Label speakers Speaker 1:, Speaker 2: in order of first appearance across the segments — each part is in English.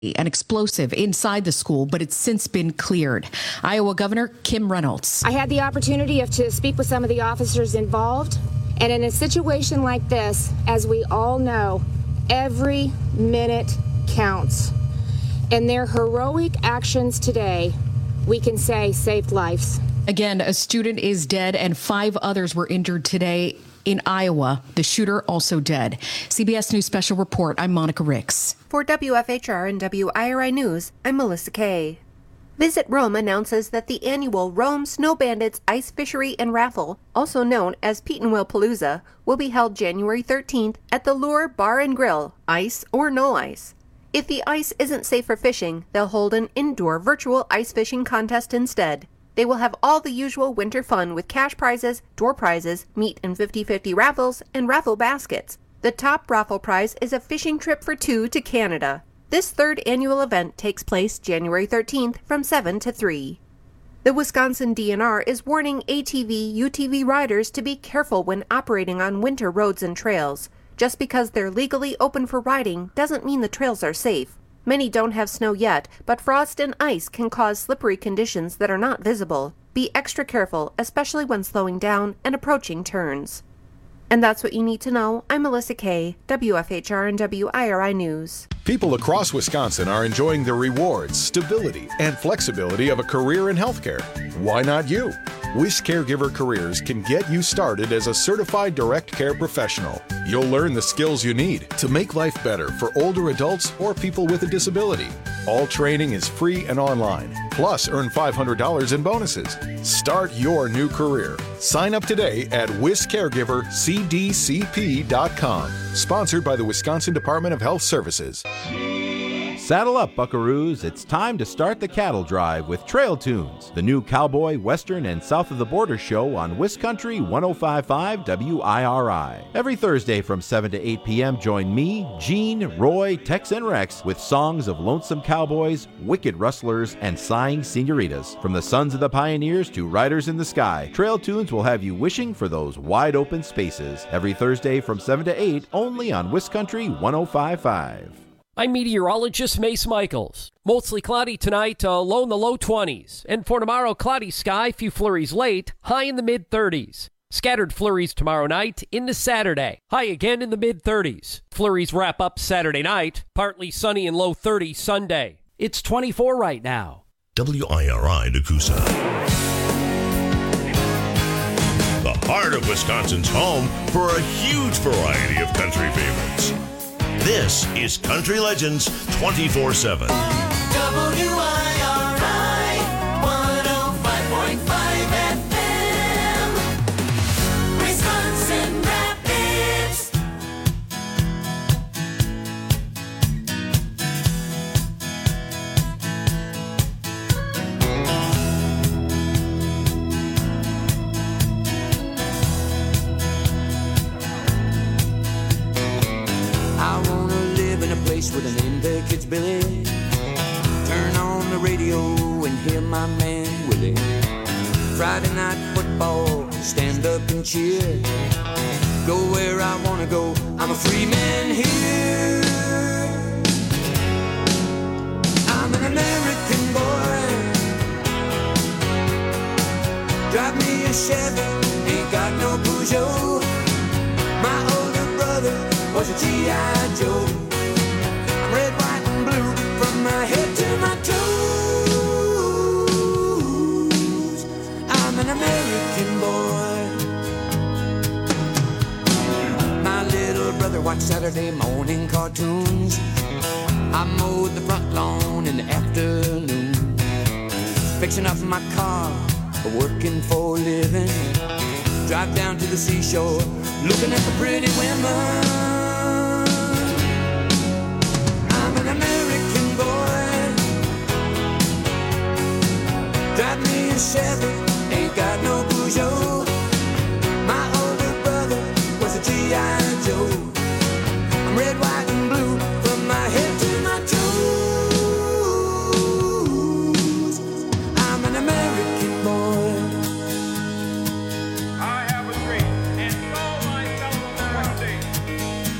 Speaker 1: an explosive inside the school, but it's since been cleared. Iowa Governor Kim Reynolds.
Speaker 2: I had the opportunity to speak with some of the officers involved, and in a situation like this, as we all know, every minute counts. And their heroic actions today, we can say, saved lives.
Speaker 1: Again, a student is dead and 5 others were injured today in Iowa. The shooter also dead. CBS News Special Report, I'm Monica Ricks.
Speaker 3: For WFHR and WIRI News, I'm Melissa Kay. Visit Rome announces that the annual Rome Snow Bandits Ice Fishery and Raffle, also known as Pete and Will Palooza, will be held January 13th at the Lure Bar and Grill, ice or no ice. If the ice isn't safe for fishing, they'll hold an indoor virtual ice fishing contest instead. They will have all the usual winter fun with cash prizes, door prizes, meet and 50-50 raffles, and raffle baskets. The top raffle prize is a fishing trip for 2 to Canada. This 3rd annual event takes place January 13th from 7 to 3. The Wisconsin DNR is warning ATV, UTV riders to be careful when operating on winter roads and trails. Just because they're legally open for riding doesn't mean the trails are safe. Many don't have snow yet, but frost and ice can cause slippery conditions that are not visible. Be extra careful, especially when slowing down and approaching turns. And that's what you need to know. I'm Melissa Kay, WFHR and WIRI News.
Speaker 4: People across Wisconsin are enjoying the rewards, stability, and flexibility of a career in healthcare. Why not you? WIS Caregiver Careers can get you started as a certified direct care professional. You'll learn the skills you need to make life better for older adults or people with a disability. All training is free and online. Plus, earn $500 in bonuses. Start your new career. Sign up today at wiscaregivercdcp.com. Sponsored by the Wisconsin Department of Health Services.
Speaker 5: Saddle up, buckaroos. It's time to start the cattle drive with Trail Tunes, the new cowboy, western, and south of the border show on WisCountry 105.5 WIRI. Every Thursday from 7 to 8 p.m., join me, Gene, Roy, Tex, and Rex with songs of lonesome cowboys, wicked rustlers, and sighing senoritas. From the sons of the pioneers to riders in the sky, Trail Tunes will have you wishing for those wide open spaces. Every Thursday from 7 to 8, only on WisCountry 105.5.
Speaker 6: I'm meteorologist Mace Michaels. Mostly cloudy tonight, low in the low 20s. And for tomorrow, cloudy sky, few flurries late, high in the mid-30s. Scattered flurries tomorrow night into Saturday, high again in the mid-30s. Flurries wrap up Saturday night, partly sunny and low 30s Sunday. It's 24 right now.
Speaker 7: WIRI Nakusa. The heart of Wisconsin's home for a huge variety of country favorites. This is Country Legends 24/7.
Speaker 8: WIRI 105.5 FM, Wisconsin Rapids.
Speaker 9: With a name that kid's Billy. Turn on the radio and hear my man Willie. Friday night football, stand up and cheer. Go where I wanna go, I'm a free man here. I'm an American boy. Drive me a Chevy, ain't got no Peugeot. My older brother was a G.I. Joe. Red, white, and blue, from my head to my toes. I'm an American boy. My little brother watched Saturday morning cartoons. I mowed the front lawn in the afternoon, fixing up my car, working for a living. Drive down to the seashore, looking at the pretty women. American boy, drive me a Chevy, ain't got no Peugeot. My older brother was a G.I. Joe. I'm red, white, and blue, from my head to my toes. I'm an American boy. I have a dream, and all my fellow Americans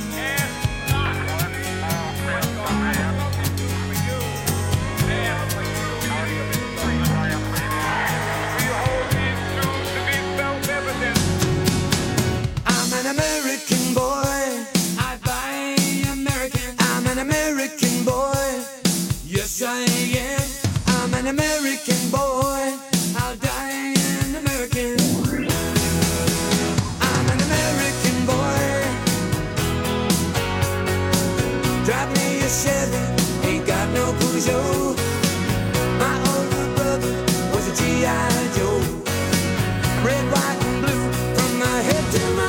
Speaker 9: no cool show. My older brother was a G.I. Joe. Red, white, and blue from my head to my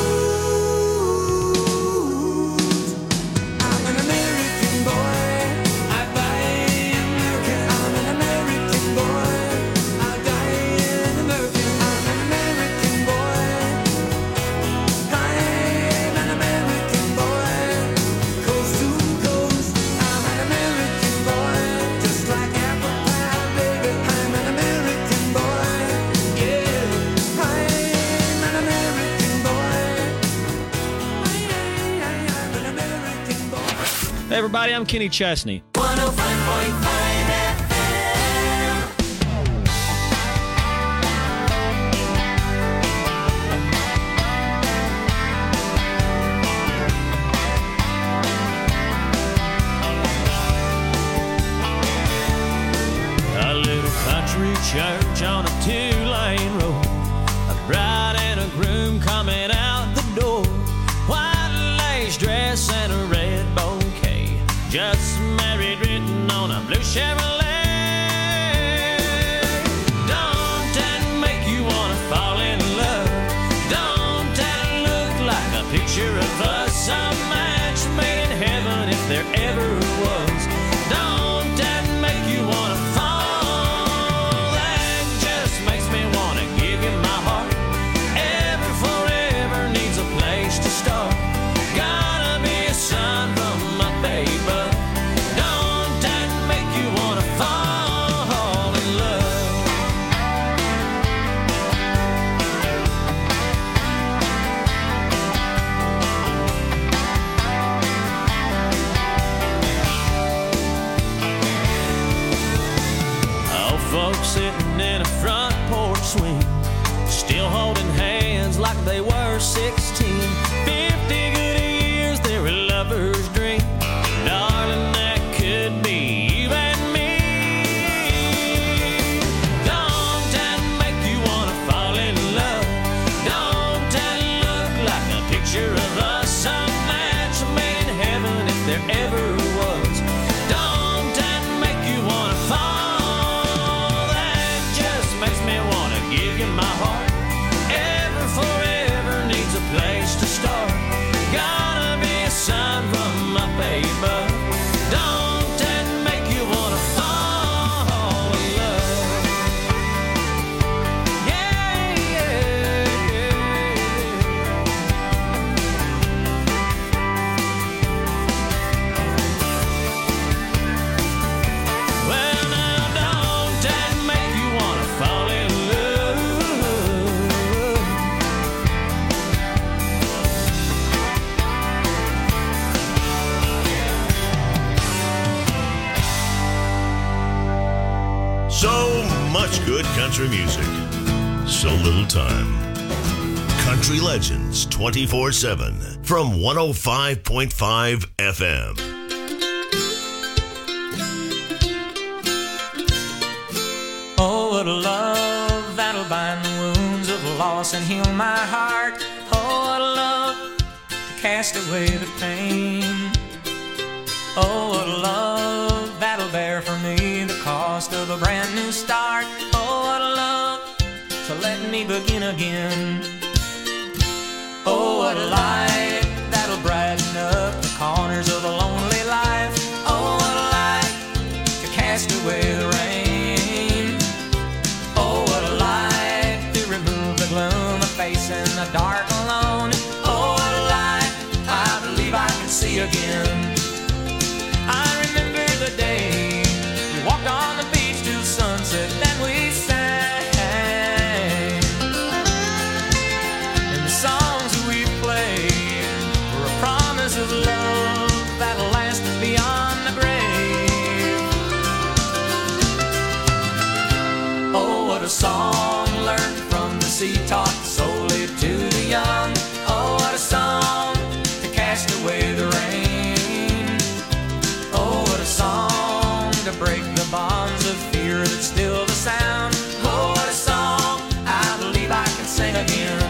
Speaker 9: toes. I'm an American boy. I buy American. I'm an American boy. I'll die an American. I'm an American boy. I'm an American boy. Coast to coast. I'm an American boy. Just like apple pie, baby. I'm an American boy. Yeah. I'm an American boy. I'm an American boy.
Speaker 10: Hey everybody, I'm Kenny Chesney.
Speaker 8: 105.5 FM.
Speaker 10: A little country church on a two-lane road. A bride and a groom coming out the door. White lace dress and a red bouquet. Just married written on a blue Chevrolet. Don't that make you wanna fall in love? Don't that look like a picture of us? A match made in heaven if there ever was. Don't that make you wanna fall? That just makes me wanna give you my heart. Ever forever needs a place to start. Gotta be a son from my baby. Don't that make you wanna fall in love? Oh, folks sitting in a front porch swing, still holding hands like they were 16. 50 good years, they were lovers' dream. Darling, that could be you and me. Don't that make you wanna fall in love? Don't that look like a picture of us? A match made in heaven if there ever was. Don't that make you wanna fall? That just makes me wanna give you my heart. Ever forever needs a place to start. Gotta be a sign from my baby. Don't that make you wanna fall in love? Yeah, yeah, yeah. Well, now, don't that make you wanna fall in love?
Speaker 7: So much good country music. So little time. Country Legends 24/7 from 105.5 FM.
Speaker 11: Oh, what a love that'll bind the wounds of loss and heal my heart. Oh, what a love to cast away the pain. Oh, what a love that'll bear for me the cost of a brand new start. Oh, what a love to let me begin again. Oh, what a light that'll brighten up the corners of a lonely life. Oh, what a light to cast away the rain. Oh, what a light to remove the gloom of facing the dark alone. Oh, what a light I believe I can see again. I remember the day we walked on the beach till sunset, then we sang. And the songs that we played were a promise of love that'll last beyond the grave. Oh, what a song learned from the sea, taught solely to the young. Oh, what a song to cast away the rain. Oh, what a song to break the bonds of fear that still the sound. Oh, what a song I believe I can sing again.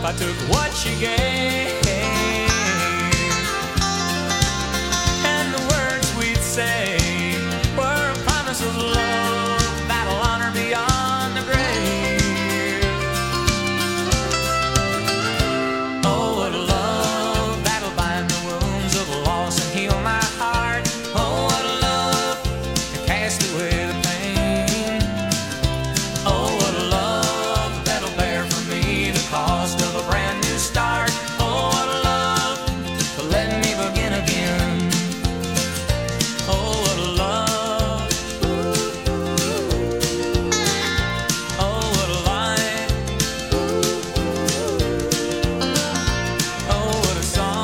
Speaker 11: I took what she gave. And the words we'd say were a promise of love that'll honor beyond the grave. Oh, what a love that'll bind the wounds of loss and heal my heart. Oh, what a love to cast away the pain. Oh, what a love that'll bear for me the cost of a brand new start. Oh, what a love to let me begin again. Oh, what a love. Oh, what a life. Oh, what a song.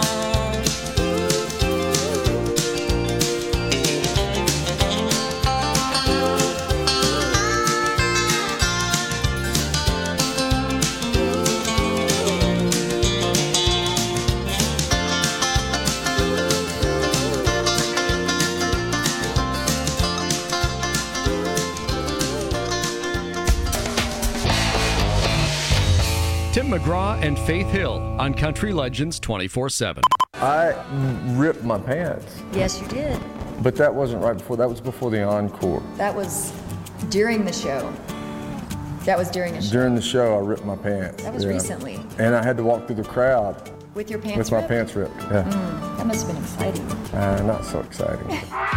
Speaker 12: Tim McGraw and Faith Hill on Country Legends 24/7.
Speaker 13: I ripped my pants,
Speaker 14: Yes, you did.
Speaker 13: but that wasn't right before. That was before the encore.
Speaker 14: That was during the show. That was during a show.
Speaker 13: During the show, I ripped my pants.
Speaker 14: That was recently.
Speaker 13: And I had to walk through the crowd
Speaker 14: With your pants
Speaker 13: with my
Speaker 14: ripped?
Speaker 13: pants ripped. Yeah.
Speaker 14: That must have been exciting.
Speaker 13: Not so exciting.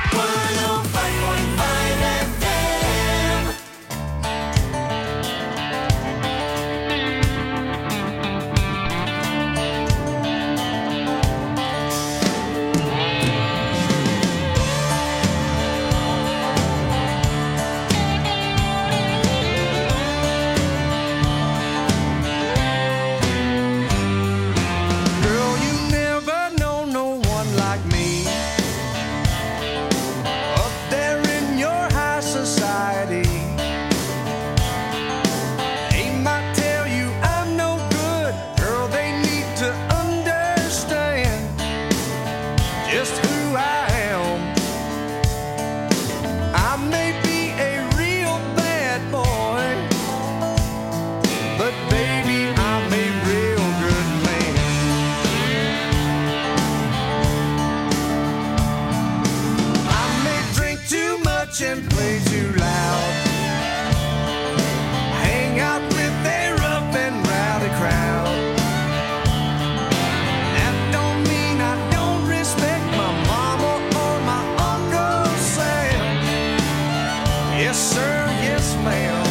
Speaker 8: 105.5 FM.
Speaker 9: Girl, you never know no one like me. Up there in your high society. They might tell you I'm no good. Girl, they need to understand just who I am. I may be a real bad boy, but baby, I'm a real good man. I may drink too much and play too loud. Hang out with a rough and rowdy crowd. That don't mean I don't respect my mama or my Uncle Sam. Yes, sir, yes, ma'am.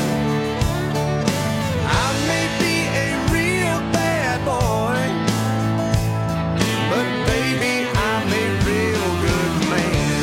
Speaker 9: I may be a real bad boy, but baby, I'm a real good man.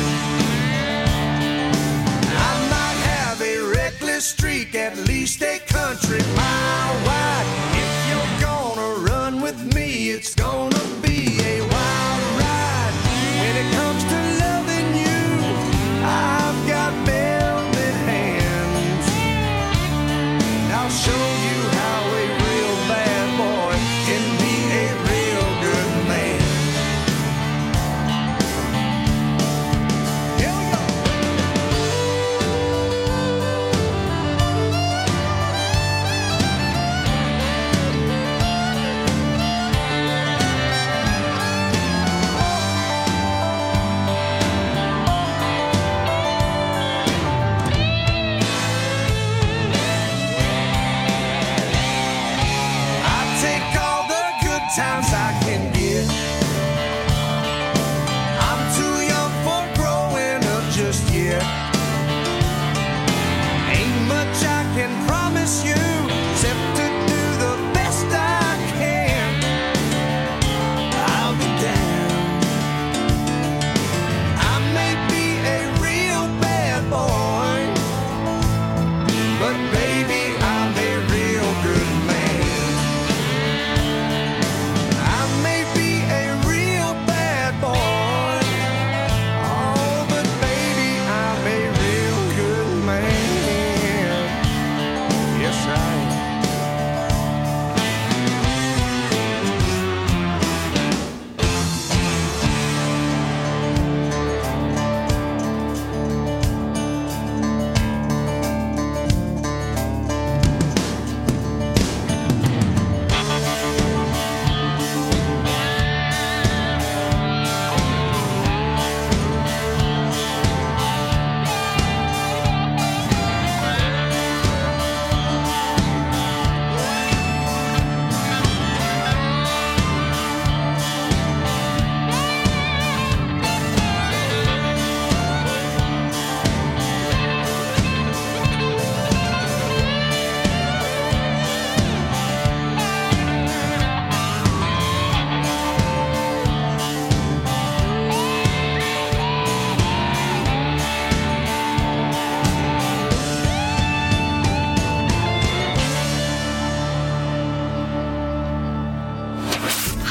Speaker 9: I might have a reckless streak, at least a country mile wide. If you're gonna run with me, it's gonna be a wild ride. When it comes to loving you, I've got velvet hands. I'll show you how a real bad boy can be a real good man. Here we go. I take all the good times I can get. I'm too young for growing up just yet. Ain't much I can promise you except to do the best I can. I'll be damned. I may be a real bad boy, but baby, I'm a real good man. I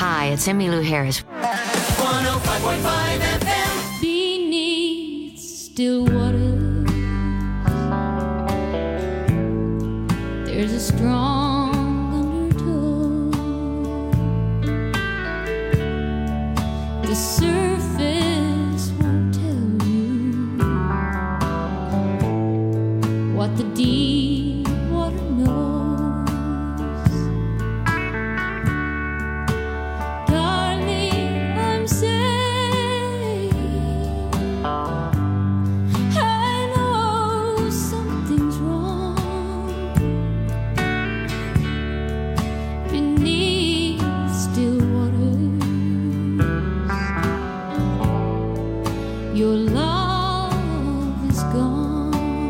Speaker 15: Hi, it's Emmylou Harris.
Speaker 8: 105.5 FM.
Speaker 16: Beneath still waters, there's a strong undertow. The surface won't tell you what the deep water knows. Darling, I'm saying I know something's wrong beneath still waters. Your love is gone.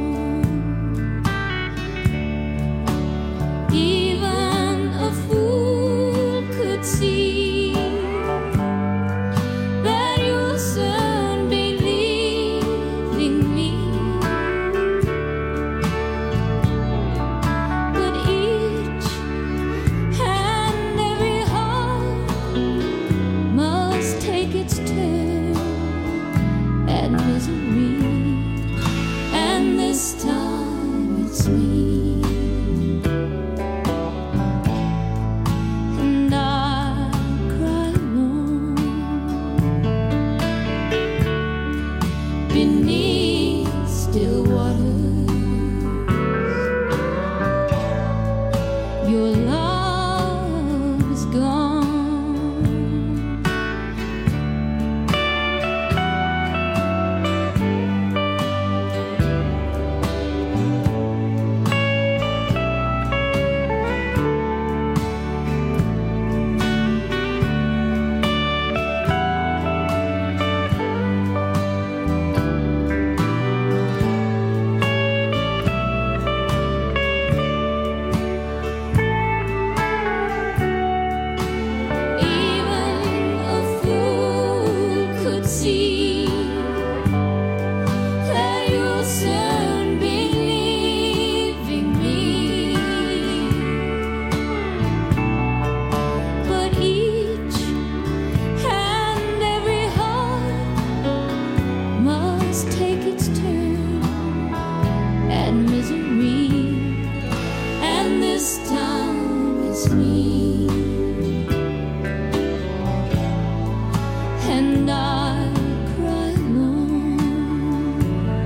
Speaker 16: Even a fool could see that you'll soon be leaving me. But each and every heart must take its turn at misery, and this time it's me. And I cry alone beneath still waters. Your love is gone. Even a fool could see that you'll soon be leaving me. But each and every heart must take its turn at misery, and this time it's me. And I cry alone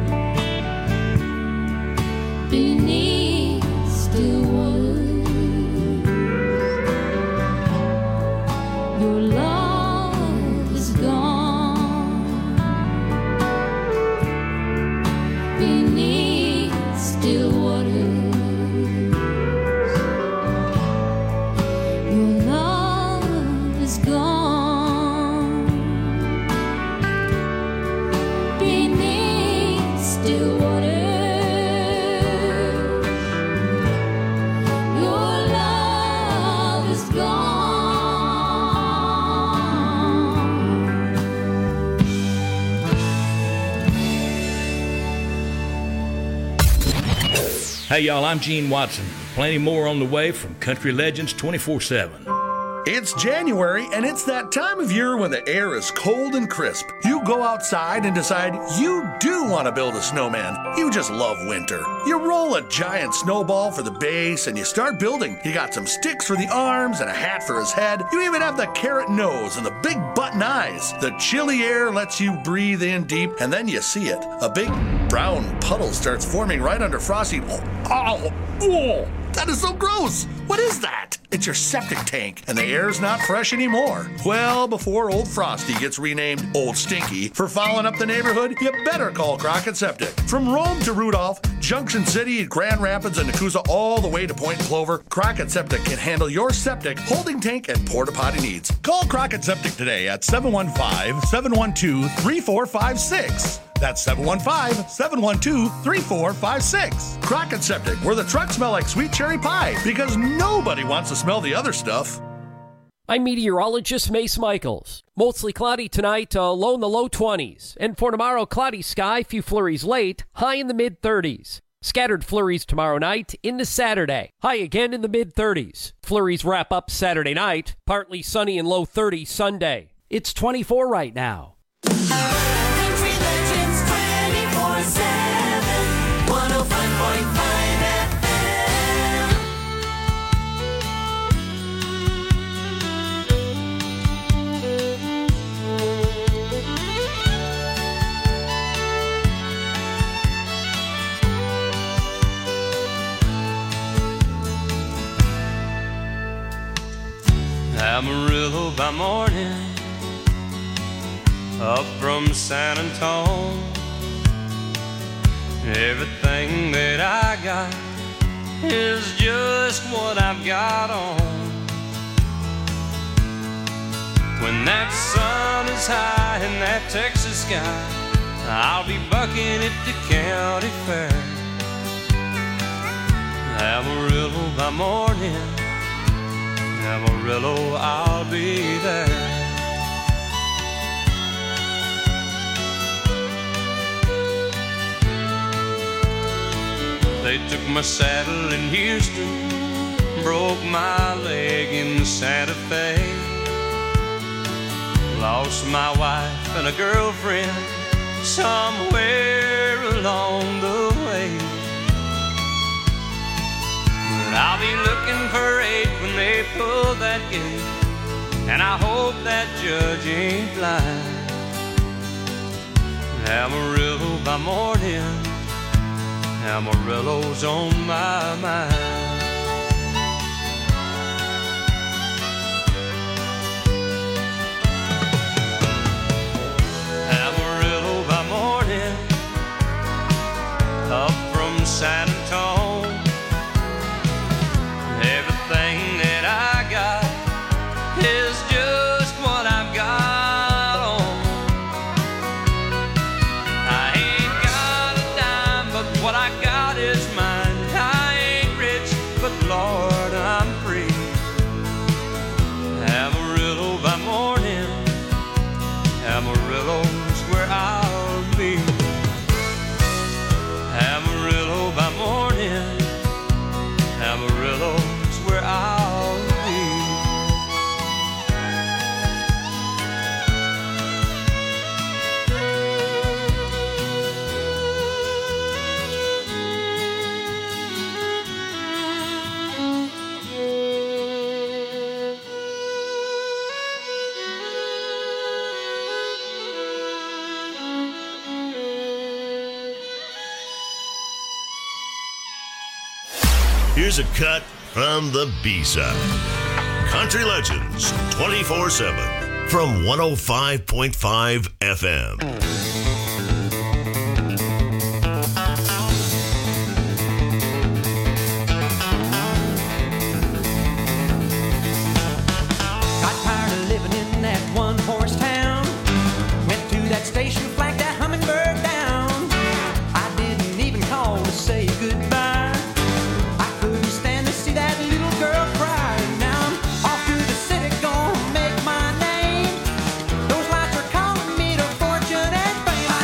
Speaker 16: beneath still waters. Your love is gone beneath still waters. Your love is gone beneath still waters. Your love is gone.
Speaker 17: Hey y'all, I'm Gene Watson. Plenty more on the way from Country Legends 24/7.
Speaker 18: It's January, and it's that time of year when the air is cold and crisp. You go outside and decide you do want to build a snowman. You just love winter. You roll a giant snowball for the base, and you start building. You got some sticks for the arms and a hat for his head. You even have the carrot nose and the big button eyes. The chilly air lets you breathe in deep, and then you see it. A big brown puddle starts forming right under Frosty. Oh, that is so gross. What is that? It's your septic tank, and the air's not fresh anymore. Well, before old Frosty gets renamed Old Stinky for fouling up the neighborhood, you better call Crockett Septic. From Rome to Rudolph, Junction City, Grand Rapids, and Nakusa, all the way to Point Clover, Crockett Septic can handle your septic, holding tank, and porta potty needs. Call Crockett Septic today at 715-712-3456. That's 715-712-3456. Crockett Septic, where the trucks smell like sweet cherry pie, because nobody wants to smell the other stuff.
Speaker 6: I'm meteorologist Mace Michaels. Mostly cloudy tonight, low in the low 20s. And for tomorrow, cloudy sky, few flurries late, high in the mid 30s. Scattered flurries tomorrow night into Saturday. High again in the mid-30s. Flurries wrap up Saturday night. Partly sunny and low 30s Sunday. It's 24 right now.
Speaker 8: Country Legends 24/7, 105.5 FM.
Speaker 10: Amarillo by morning, up from San Antone. Everything that I got is just what I've got on. When that sun is high in that Texas sky, I'll be bucking at the county fair. Amarillo by morning, Amarillo, I'll be there. They took my saddle in Houston, broke my leg in Santa Fe. Lost my wife and a girlfriend somewhere along the way. But I'll be looking for 8 when they pull that gate, and I hope that judge ain't blind. Amarillo by morning, Amarillo's on my mind. Amarillo by morning, up from San Antone. Everything that I got is just what I've got on. I ain't got a dime, but what I got is mine. I ain't rich, but Lord, I'm free. Amarillo by morning, Amarillo's where I'll be. Amarillo by morning, Amarillo's where I'll be.
Speaker 7: Here's a cut from the B-side. Country Legends 24/7 from 105.5 FM.
Speaker 9: Got tired of living in that one-horse town. Went to that station, flagged that hummingbird down. I didn't even call to say goodbye. I couldn't stand to see that little girl cry. Now I'm off to the city, gonna make my name. Those lights are calling me to fortune and fame.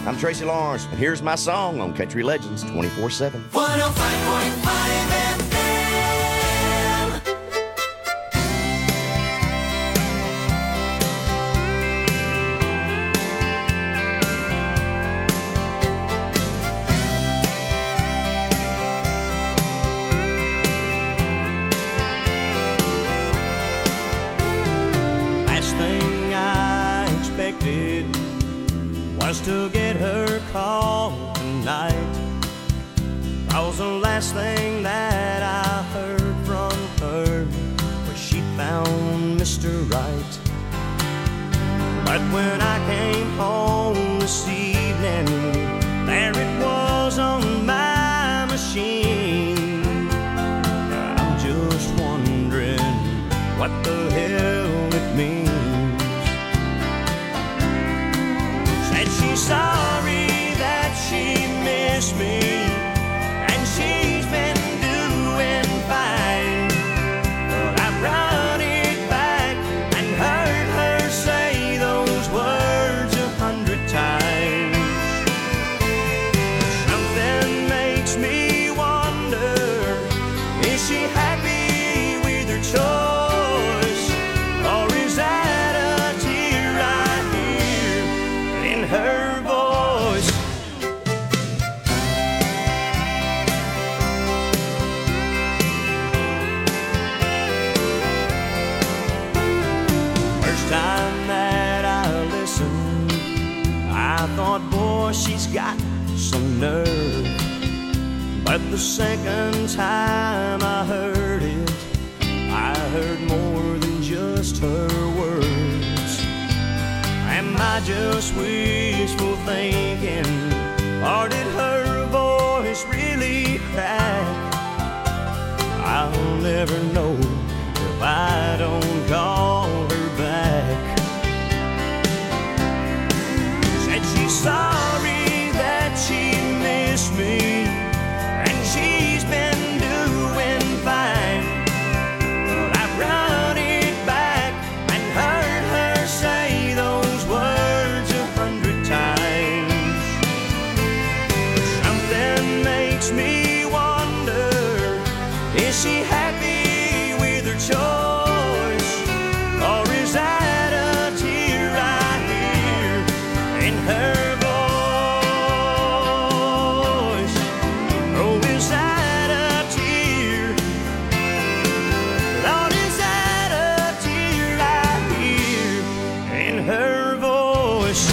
Speaker 15: I'm Tracy Lawrence, and here's my song on Country Legends 24/7.
Speaker 8: 105.5 FM.
Speaker 10: Last thing I expected was to get her call tonight. That was the last thing that I heard from her, where she found Mr. Right. But when I came home this evening, there it was on my machine. I'm just wondering what the hell it means. Said she's sorry that she missed me, and she's been doing fine. But I brought it back and heard her say those words 100 times. Something makes me wonder, is she happy with her choice, or is that a tear I hear in her voice? First time that I listened, I thought, boy, she's got some nerve. But the second time I heard it, I heard more than just her words. Am I just wishful thinking, or did her voice really crack? I'll never know if I don't call her back. Said she's sorry that she missed me, and she's been doing fine. But I brought it back and heard her say those words 100 times. Something makes me wonder, is she happy with her choice, or is that a tear I hear in her voice? Oh, is that a tear? Lord, is that a tear I hear in her voice?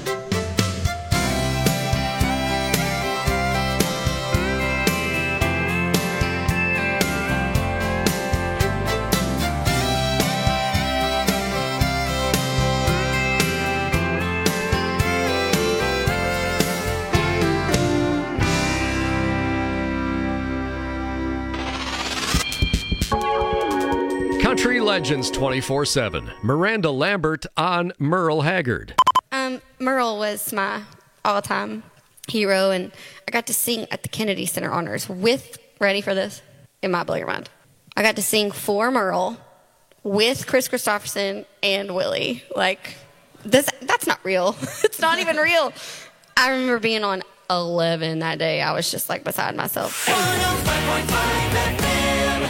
Speaker 12: Country Legends 24/7. Miranda Lambert on Merle Haggard.
Speaker 19: Merle was my all-time hero, and I got to sing at the Kennedy Center Honors with, ready for this? It might blow your mind. I got to sing for Merle with Chris Christopherson and Willie. Like, that's not real. It's not even real. I remember being on 11 that day. I was just like beside myself.
Speaker 8: 105.5 FM.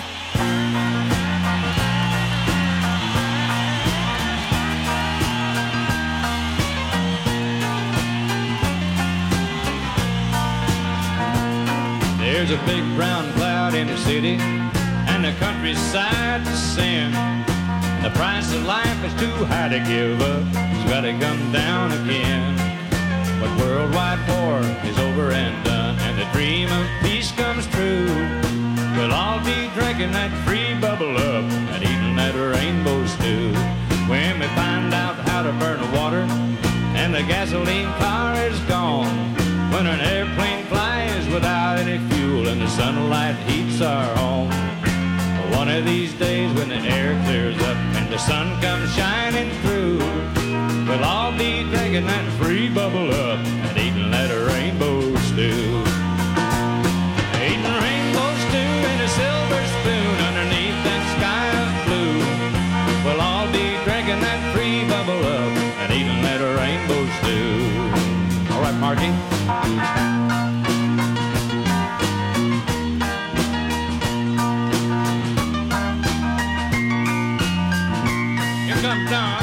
Speaker 20: There's a big brown cloud in the city, and the countryside to sin. The price of life is too high to give up, it's gotta come down again. But worldwide war is over and done, and the dream of peace comes true. We'll all be drinking that free bubble up and eating that rainbow stew. When we find out how to burn the water and the gasoline car is gone. When an airplane flies without any fuel and the sunlight heats our home. One of these days when the air clears up and the sun comes shining through, we'll all be drinking that free bubble up and eating that rainbow stew. Eating rainbow stew in a silver spoon underneath that sky of blue. We'll all be drinking that free bubble up and eating that rainbow stew. All right, Mark. Margie. Here comes Don.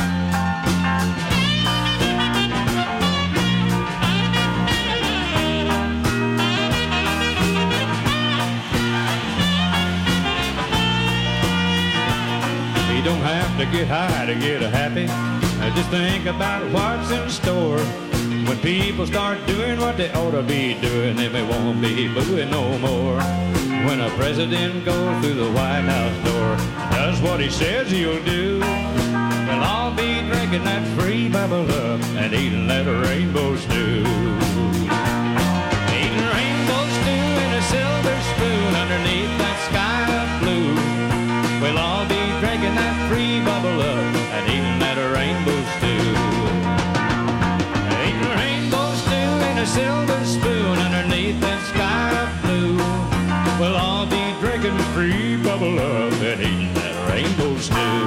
Speaker 20: You don't have to get high to get happy. Just think about what's in store. When people start doing what they ought to be doing, then we won't be booing no more. When a president goes through the White House door, does what he says he'll do, we'll all be drinking that free bubble up and eating that rainbow stew. Eating rainbow stew in a silver spoon underneath that sky of blue. We'll all be drinking that free bubble up and eating that rainbow stew. Eating rainbow stew in a silver spoon underneath that sky of blue. We'll all be drinking free bubble up and eating that rainbow stew.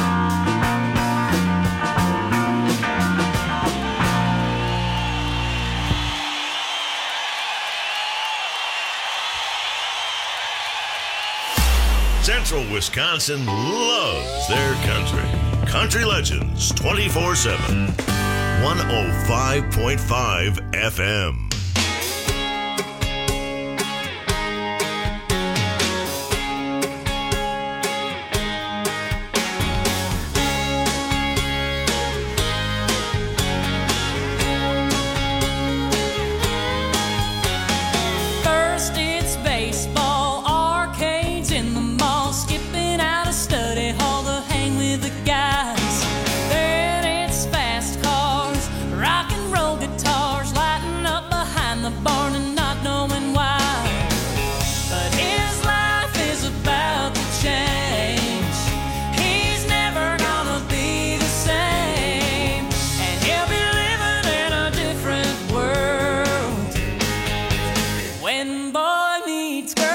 Speaker 7: Central Wisconsin loves their country. Country Legends 24/7. 105.5 FM.
Speaker 16: First it's baseball, arcades in the mall, skipping out of study hall to hang with the guys. Then it's fast cars, rock and roll guitars, lighting up behind the barn and not knowing why. But his life is about to change. He's never gonna be the same, and he'll be living in a different world when boy meets girl.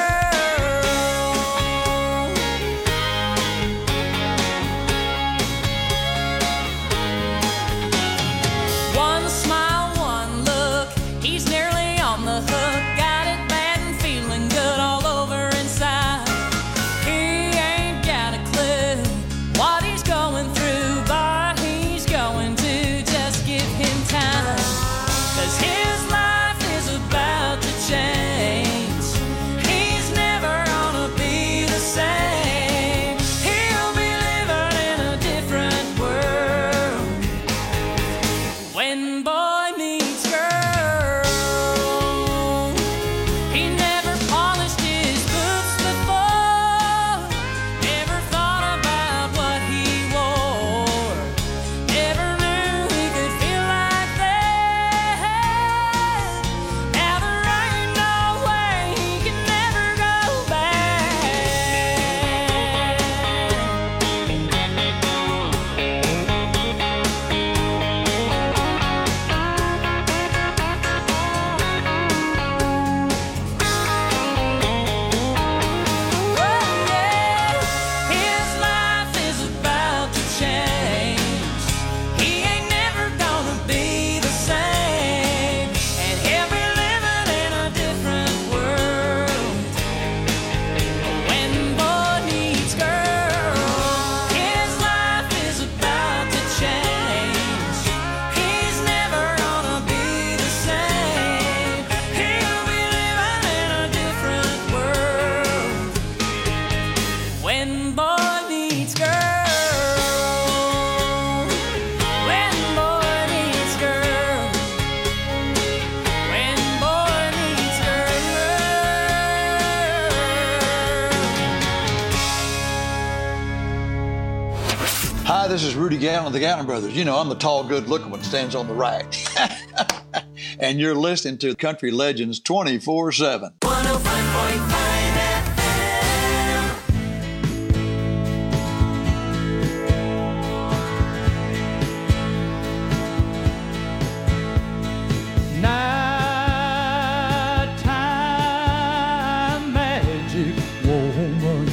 Speaker 16: One smile, one look, he's nearly on the hook. Got it bad and feeling good all over inside. He ain't got a clue what he's going through, but he's going to just give him time. 'Cause his life is about to change. He's never gonna be the same. He'll be living in a different world when boy meets girl. He never polished his boots before, never thought about what he wore, never knew he could feel like that. Now there ain't no way he can never go back. His life is about to change. He ain't never gonna be the same, and he'll be living in a different world when boy meets girl. His life is about to change. He's never gonna be the same. He'll be living in a different world when boy meets girl. When boy meets girl. When boy meets girl.
Speaker 21: Hi, this is Rudy Gallon of the Gallon Brothers. You know, I'm the tall, good-looking one that stands on the right. And you're listening to Country Legends 24/7.
Speaker 8: 105.5 FM.
Speaker 9: Nighttime magic woman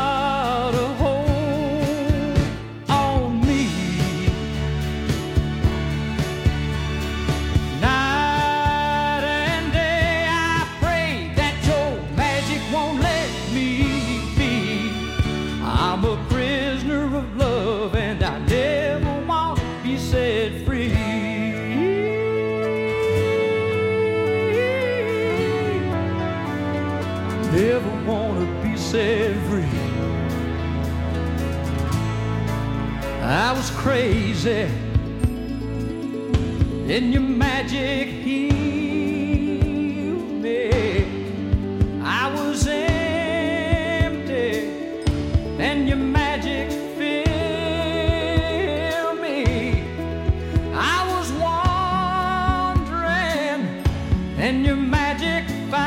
Speaker 9: got a hold on me.
Speaker 10: ever want to be set free. I was crazy, and your magic healed me. I was empty, and your magic filled me. I was wandering, and your magic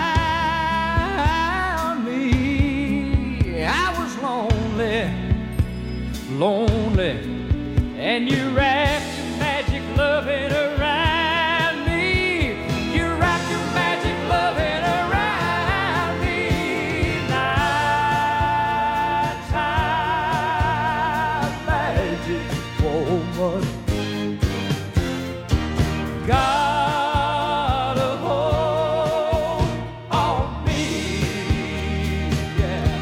Speaker 10: found me. I was lonely, lonely, and you wrapped your magic loving around me. You wrapped your magic loving around me. Nighttime magic woman, got a hold on me, yeah.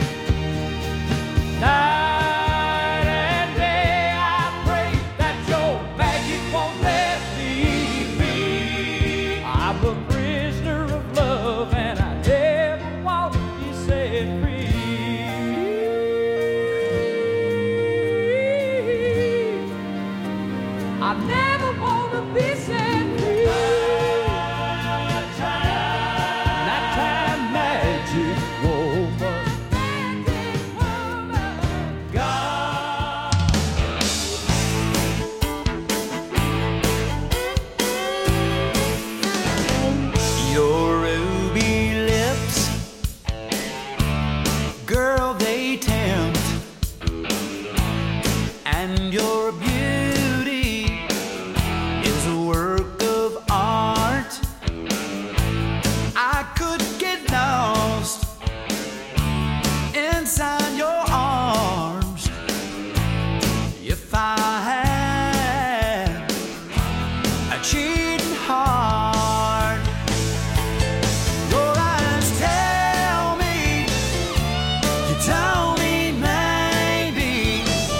Speaker 10: Night and day I pray that your magic won't let me be. I'm a prisoner of love and I never want to be set free. I never want to be set free. Nighttime magic woman. Your ruby lips, girl, they tempt, and your beauty is a work of art. I could get lost inside your arms if I had a cheating heart. Your eyes tell me, you tell me maybe,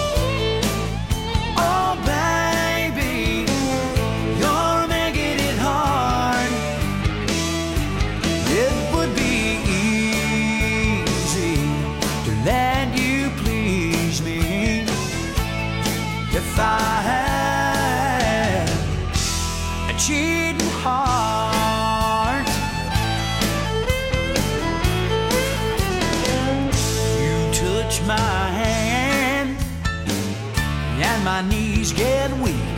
Speaker 10: oh baby, you're making it hard. It would be easy to let you please me if I had a cheating heart. You touch my hand and my knees get weak.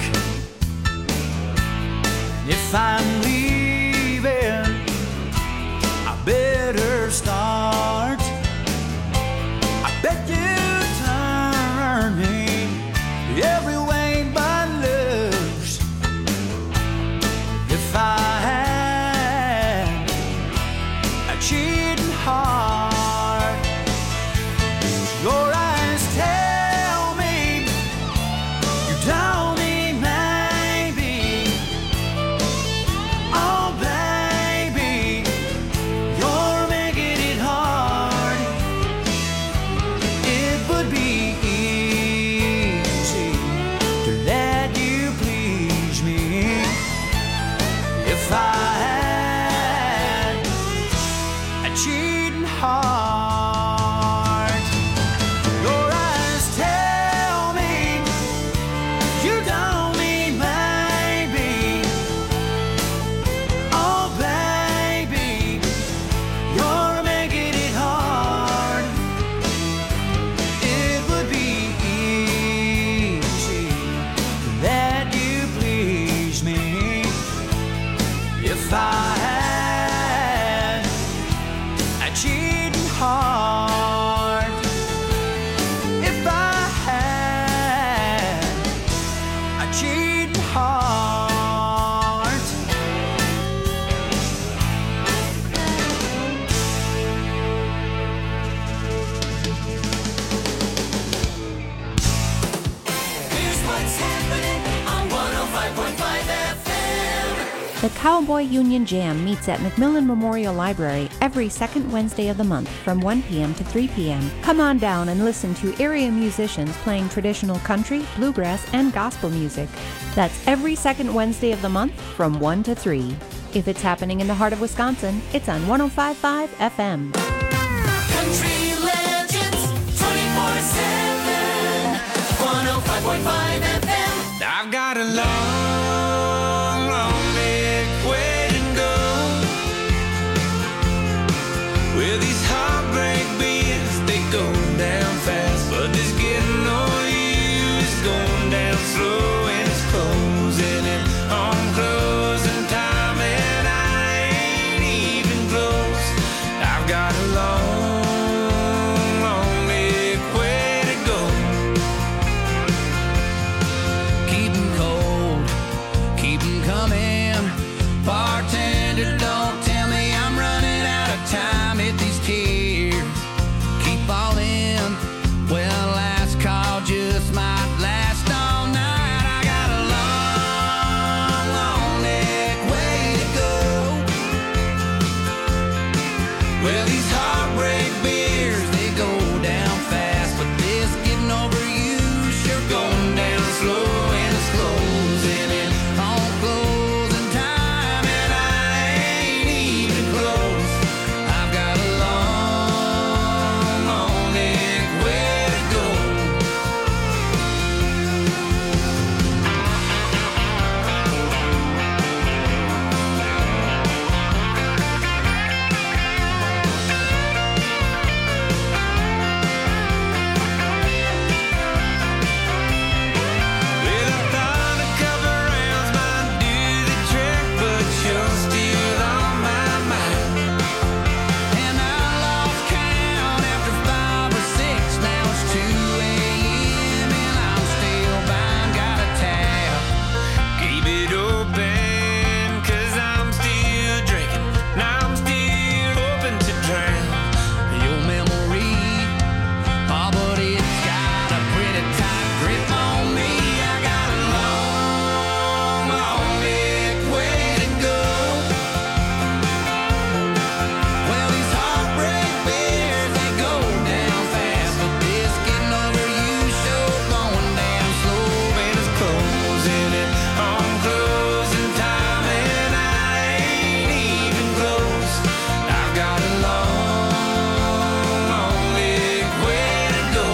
Speaker 10: If I'm leaving, I better start. I bet you turn me every way but loose. If I had a cheating heart, your eyes tell me, you tell me maybe, oh baby, you're making it hard. It would be easy to let you please me if I had a cheating heart. Your eyes tell me, you tell me maybe, oh baby, you're making it hard. It would be easy to let you please me if I had a cheating heart. If I had a cheating heart.
Speaker 8: Here's what's happening on 105.5 FM.
Speaker 3: The Cowboy Union Jam meets at McMillan Memorial Library every second Wednesday of the month from 1 p.m. to 3 p.m. Come on down and listen to area musicians playing traditional country, bluegrass, and gospel music. That's every second Wednesday of the month from 1 to 3. If it's happening in the heart of Wisconsin, it's on 105.5 FM.
Speaker 8: 105.5 FM.
Speaker 11: I've got a long, long way to go. Well, these heartbreak beats, they go down fast, but this getting on you is going down slow, and it's closing in on closing time, and I ain't even close. I've got a long, long way to go. Keep 'em cold, keep 'em coming. Bartender, don't tell me I'm running out of time. Hit these tears, keep falling. Well, last call just might last all night. I got a long, long way to go. Well, these heartbreak beers, they go down fast, but this getting over you sure going down slow, and it's closing in on closing time, and I ain't even close. I've got a long, long way to go. Well, I thought a couple rounds might do the trick, but you're still on my mind. And I lost count after 5 or 6. Now it's 2 a.m. and I'm still bound. Got a tab, keep it open, 'cause I'm still drinking. Now I'm still open to drown your memory. Oh, but it's got a pretty tight grip on me. I got a long, long way to go. Well, these heartbreak beers, they go down fast, but this getting over you sure going down slow, and it's closing in on closing time, and I ain't even close. I've got a long, long way to go.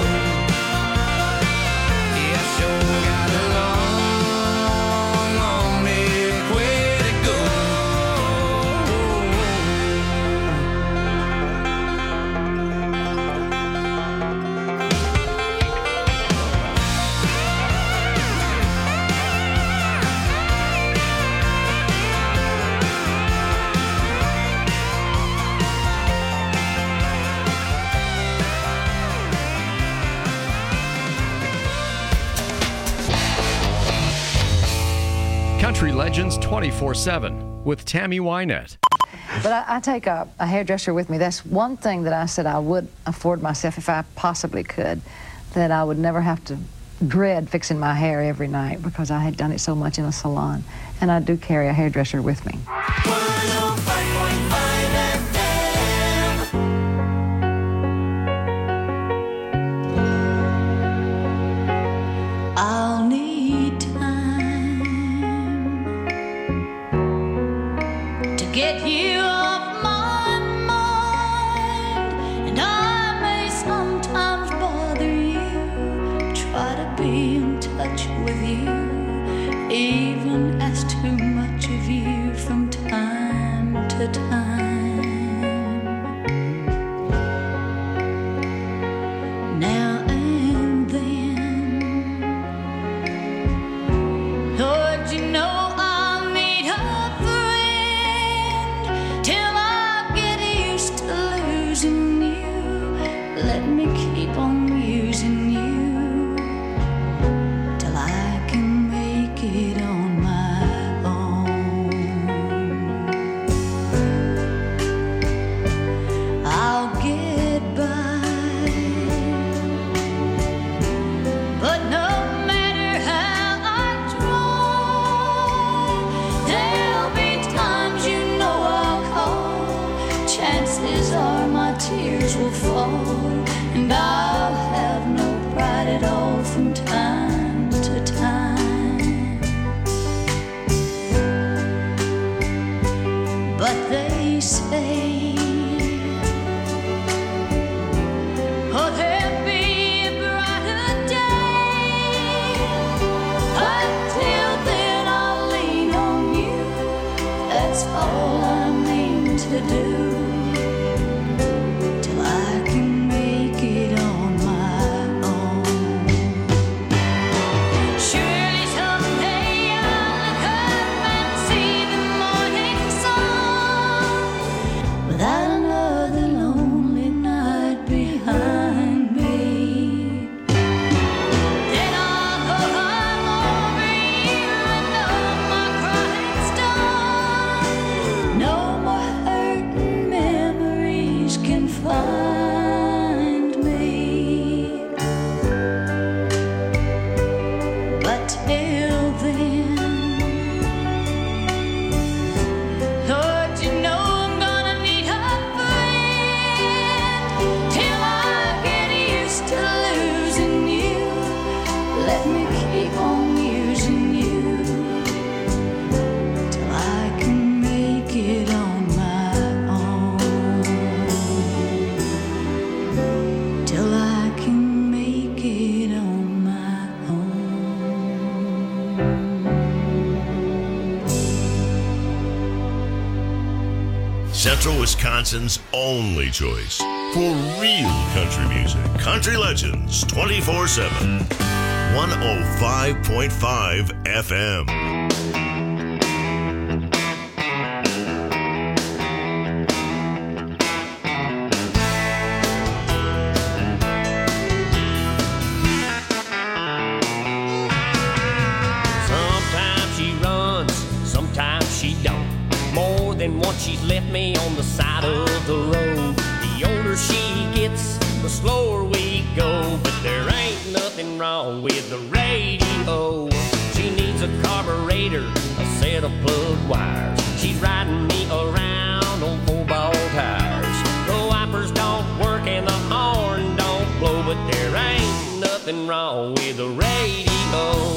Speaker 11: Yeah, I sure got a long, long way to go.
Speaker 12: Country Legends 24/7 with Tammy Wynette.
Speaker 2: But I take a hairdresser with me. That's one thing that I said I would afford myself if I possibly could, that I would never have to dread fixing my hair every night because I had done it so much in a salon. And I do carry a hairdresser with me.
Speaker 8: 105.5 FM.
Speaker 16: I'll need time to get you off my mind, and I may sometimes bother you, try to be in touch with you, even ask too much of you from time to time. Now and then, Lord, you know I'll need a friend till I get used to losing you. Let me keep on using you till I can make it on my own. I'll get by, but no matter how I try, there'll be times you know I'll call. Chances are my tears will fall, and I'll have no pride at all from time to time. But they say, oh, there'll be a brighter day
Speaker 7: Central Wisconsin's only choice for real country music. Country Legends 24/7. 105.5 FM.
Speaker 6: Sometimes she runs, sometimes she don't. More than once she's left me on the side of the road. The older she gets, the slower we go. But there ain't nothing wrong with the radio. She needs a carburetor, a set of plug wires. She's riding me around on 4-ball tires. The wipers don't work and the horn don't blow. But there ain't nothing wrong with the radio.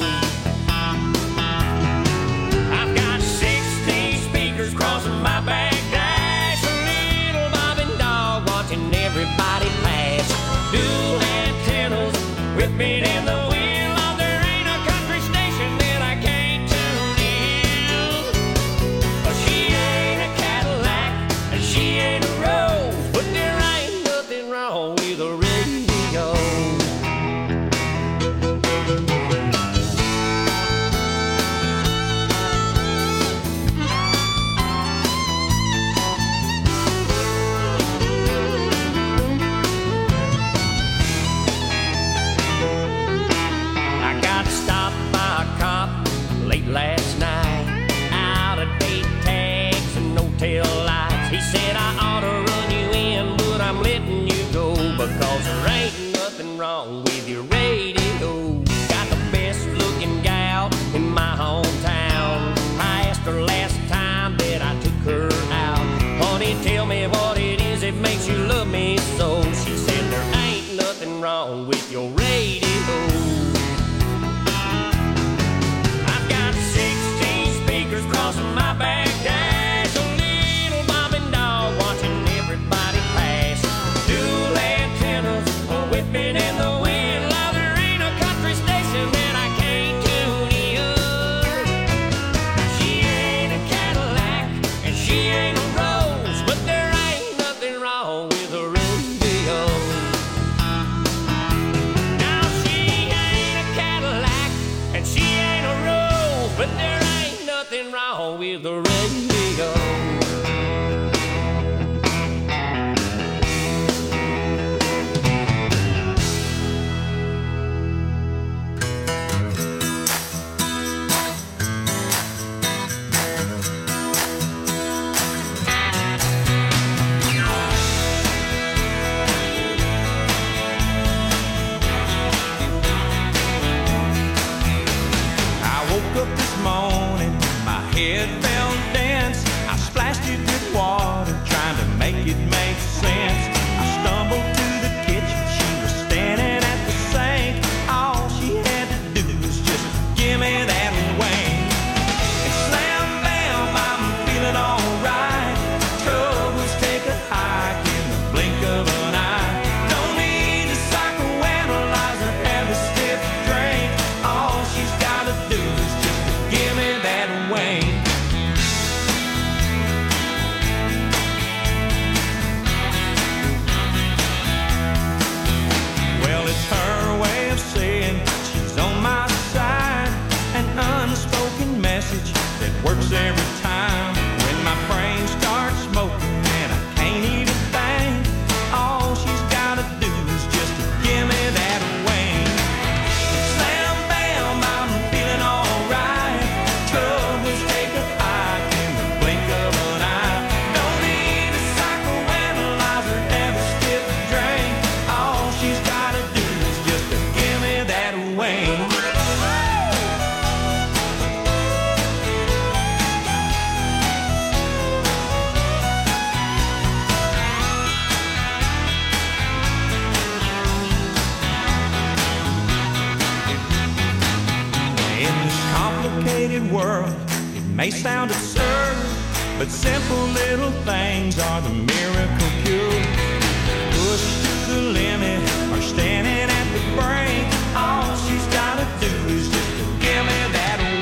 Speaker 6: Crossing my back dash, a little bobbing dog watching everybody pass. Dual antennas whipping in the wind. Oh, there ain't a country station that I can't tune in. She ain't a Cadillac and she ain't a Rose, but there ain't nothing wrong with a radio. Last night, out at 8 tags and no tail lights. He said I ought to run you in, but I'm letting you go because there ain't nothing wrong with your radio. Got the best looking gal in my hometown. I asked her last time that I took her out, honey, tell me what it is that makes you love me so. She said there ain't nothing wrong with your radio. Crossing my back dash, a little bobbing dog watching everybody pass. Dual antennas whipping in the wind. Now there ain't a country station that I can't tune in. She ain't a Cadillac and she ain't a Rose, but there ain't nothing wrong with a radio. Now she ain't a Cadillac and she ain't a Rose, but there ain't nothing wrong with the radio.
Speaker 11: I woke up this morning, my head felt dense. I splashed it with water, trying to make it make sense. I stumbled to the kitchen, she was standing at the sink. All she had to do was just give me that wing. And slam bam, I'm feeling alright. Troubles take a hike in the blink of an eye. Don't need to psychoanalyze or have a stiff drink. All she's gotta do is just give me that wing. Well, it's her way of saying she's on my side. An unspoken message that works every time. When my brain starts smoking and I can't eat a thing, all she's gotta do is just give me that wing. Slam bam, I'm feeling alright. Troubles take a hike in the blink of an eye. Don't need a psychoanalyze or have a stiff drink. All she's gotta do is just give me that wing. In this complicated world, it may sound absurd, but simple little things are the miracle cure. Pushed to the limit or standing at the brink, all she's gotta do is just give me that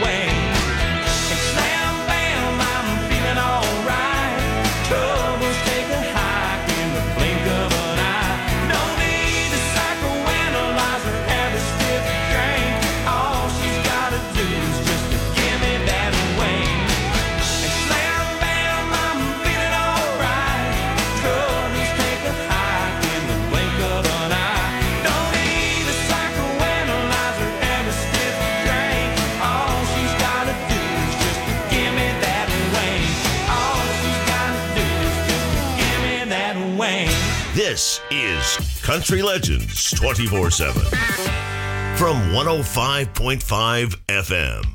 Speaker 7: This is Country Legends 24/7 from 105.5 FM.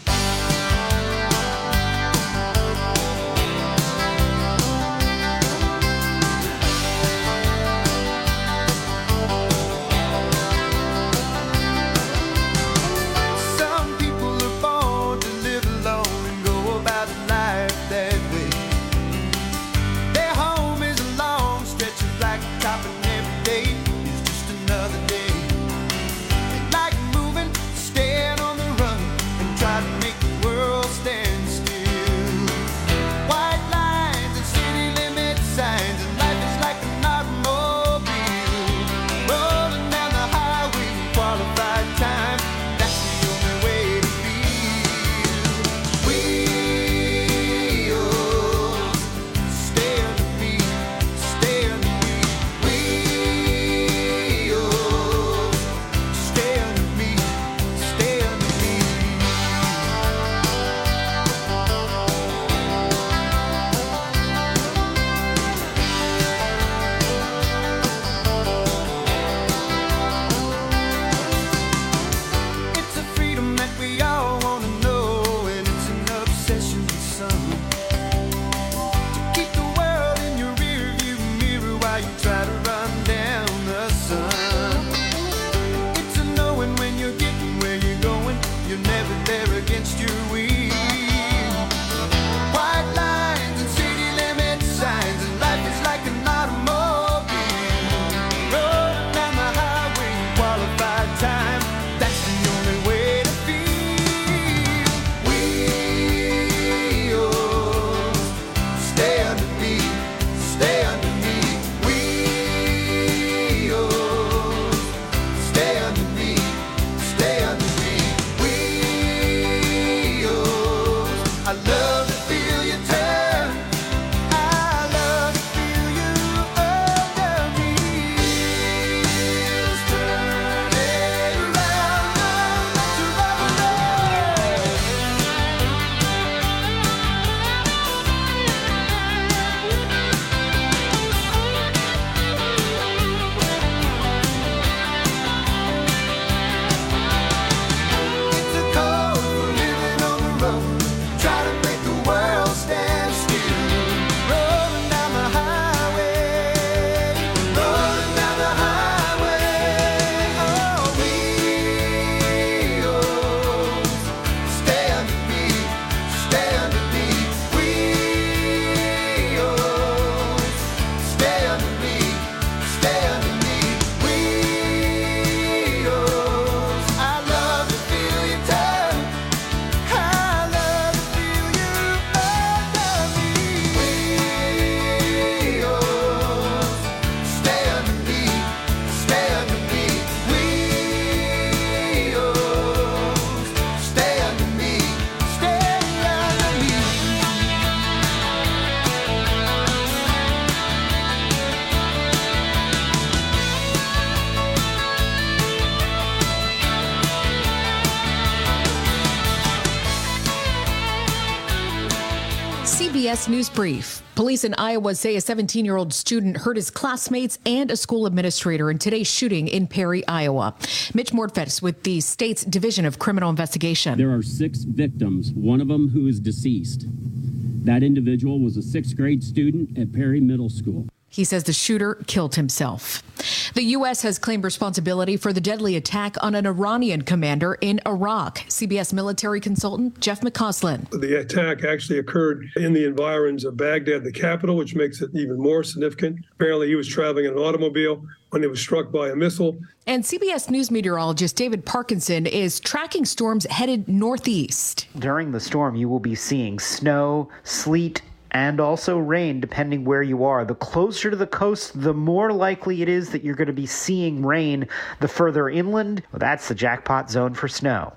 Speaker 1: CBS News Brief. Police in Iowa say a 17-year-old student hurt his classmates and a school administrator in today's shooting in Perry, Iowa. Mitch Mordfetz with the state's Division of Criminal Investigation.
Speaker 22: There are 6 victims, one of them who is deceased. That individual was a 6th grade student at Perry Middle School.
Speaker 1: He says the shooter killed himself. The U.S. has claimed responsibility for the deadly attack on an Iranian commander in Iraq. CBS military consultant Jeff McCausland.
Speaker 23: The attack actually occurred in the environs of Baghdad, the capital, which makes it even more significant. Apparently, he was traveling in an automobile when he was struck by a missile.
Speaker 1: And CBS News meteorologist David Parkinson is tracking storms headed northeast.
Speaker 24: During the storm, you will be seeing snow, sleet, and also rain, depending where you are. The closer to the coast, the more likely it is that you're going to be seeing rain. The further inland, well, that's the jackpot zone for snow.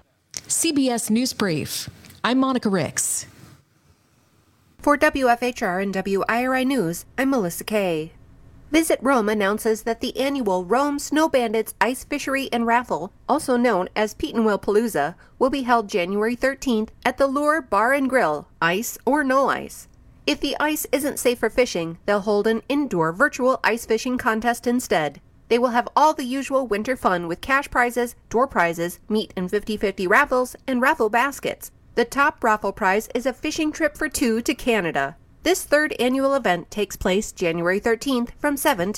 Speaker 1: CBS News Brief. I'm Monica Ricks.
Speaker 3: For WFHR and WIRI News, I'm Melissa Kay. Visit Rome announces that the annual Rome Snow Bandits Ice Fishery and Raffle, also known as Pete and Will Palooza, will be held January 13th at the Lure Bar and Grill, ice or no ice. If the ice isn't safe for fishing, they'll hold an indoor virtual ice fishing contest instead. They will have all the usual winter fun with cash prizes, door prizes, meet and 50-50 raffles, and raffle baskets. The top raffle prize is a fishing trip for two to Canada. This third annual event takes place January 13th from 7 to